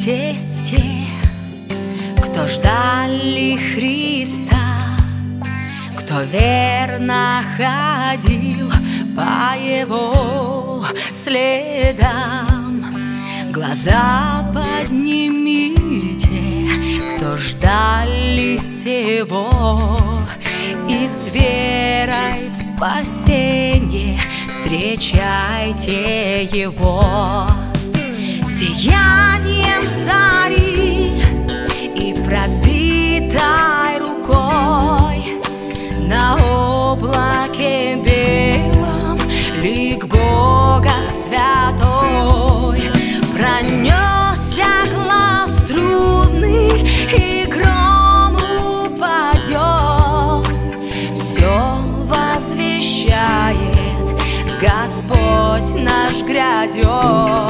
Радуйтесь те, кто ждали Христа, кто верно ходил по Его следам. Глаза поднимите, кто ждали сего, и с верой в спасение встречайте Его. Сиянием зари и пробитой рукой на облаке белом лик Бога святой пронесся глас трубный, и гром упадет. Все возвещает: Господь наш грядет.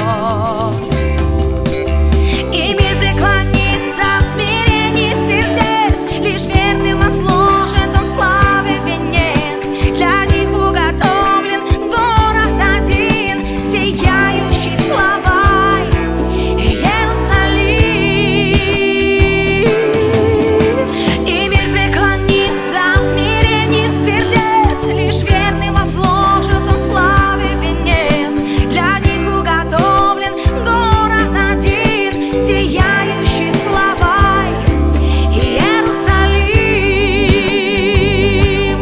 И мир преклонится в смирении сердец, лишь верным возложит Он славы венец. Для них уготовлен город один, сияющий славой Иерусалим. И мир преклонится в смирении сердец, лишь верным возложит Он славы венец. Для них уготовлен город один, сияющий славой Иерусалим.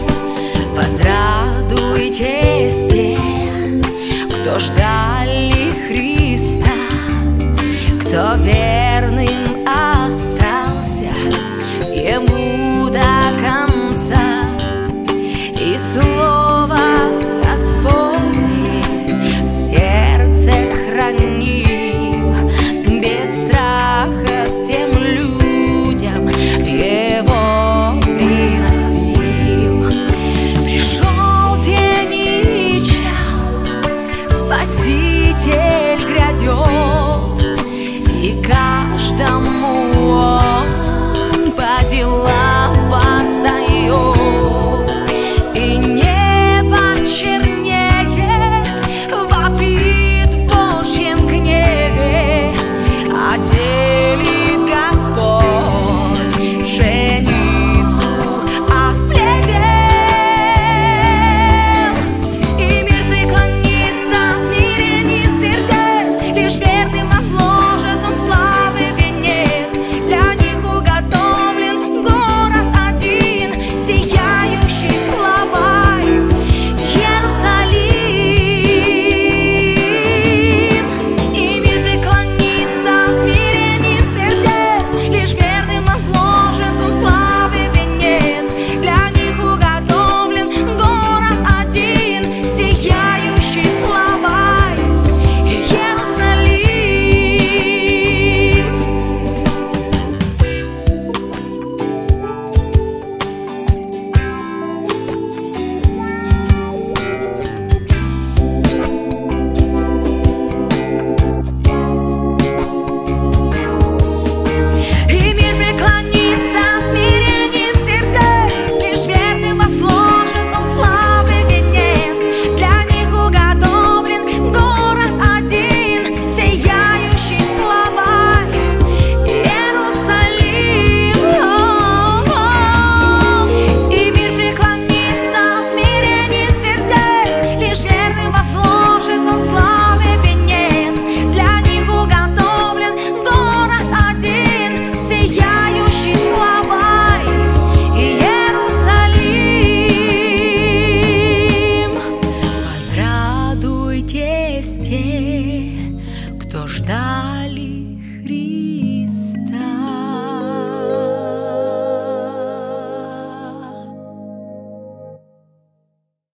Возрадуйтесь те, кто ждали Христа, кто верным остался Ему до конца, и слово Господне в сердце хранил, без страха всем людям Его приносил. Пришел день и час, Спаситель грядет, и каждому Он по делам воздает. И небо чернеет, вопит в Божьем гневе, отделит Господь пшеницу от плевел. И мир преклонится в смирении сердец, лишь верным возложит Он славы венец. Для них уготовлен город один, сияющий славой Иерусалим. И мир преклонится в смирении сердец, лишь верным возложит Он славы венец. Для них уготовлен город один, сияющий славой Иерусалим. И мир преклонится в смирении сердец, лишь верным возложит Он славы венец. Для них уготовлен город один, сияющий славой Иерусалим. И мир преклонится в смирении сердец, лишь верным возложит Он славы венец. Для них уготовлен город один, сияющий славой Иерусалим. Возрадуйтесь те, кто ждал